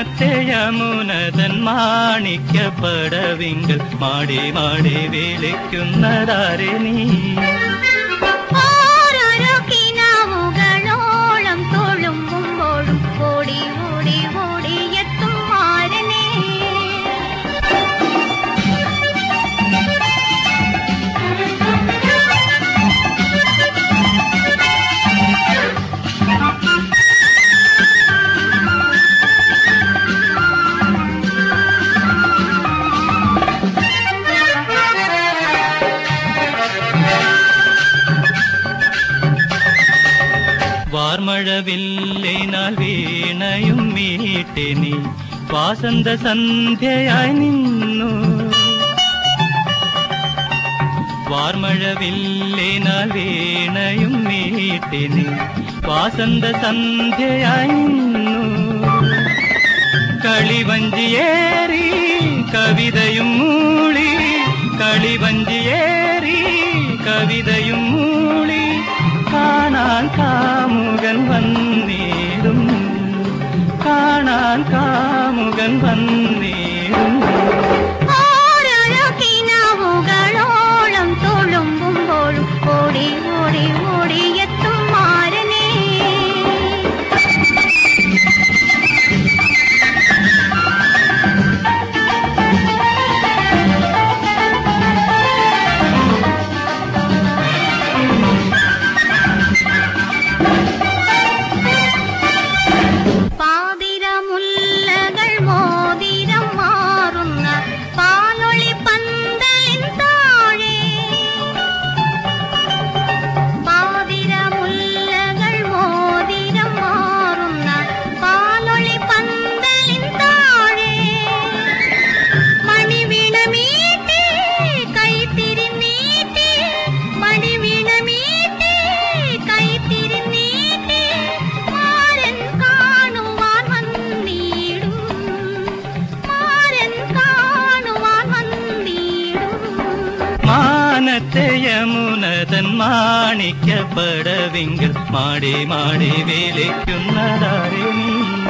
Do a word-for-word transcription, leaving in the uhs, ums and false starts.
മാനത്തെ യമുനതൻ മാണിക്യപ്പടവിങ്കൽ മാടി മാടി വിളിക്കുന്നതാരെ നീ? ഓരോരോ കിനാവുകളോളം തൊഴുമ്പുമ്പോഴും ഓടി ഓടി ഓടി എത്തും മാരനേ. വാർമഴവില്ലിനാൽ വീണയും മീട്ടി നീ വാസന്ത സന്ധ്യയായി നിന്നു. വാർമഴവില്ലിനാൽ വീണയും മീട്ടി നീ വാസന്ത സന്ധ്യയായി നിന്നു. കളിവഞ്ചിയേറി കവിതയും മൂളി, കളിവഞ്ചിയേറി കവിതയും മൂളി കാണാൻ കാമുകൻ വന്നിടും, കാണാൻ കാമുകൻ വന്നിടും. ഓരോരോ കിനാവുകളോളം തൊഴുമ്പുമ്പോഴും ഓടി ഓടി ഓടി എത്തും മാരനേ. മാനത്തെ യമുനതൻ മാണിക്യപ്പടവിങ്കൽ മാടി മാടി വിളിക്കുന്നതാരെ നീ?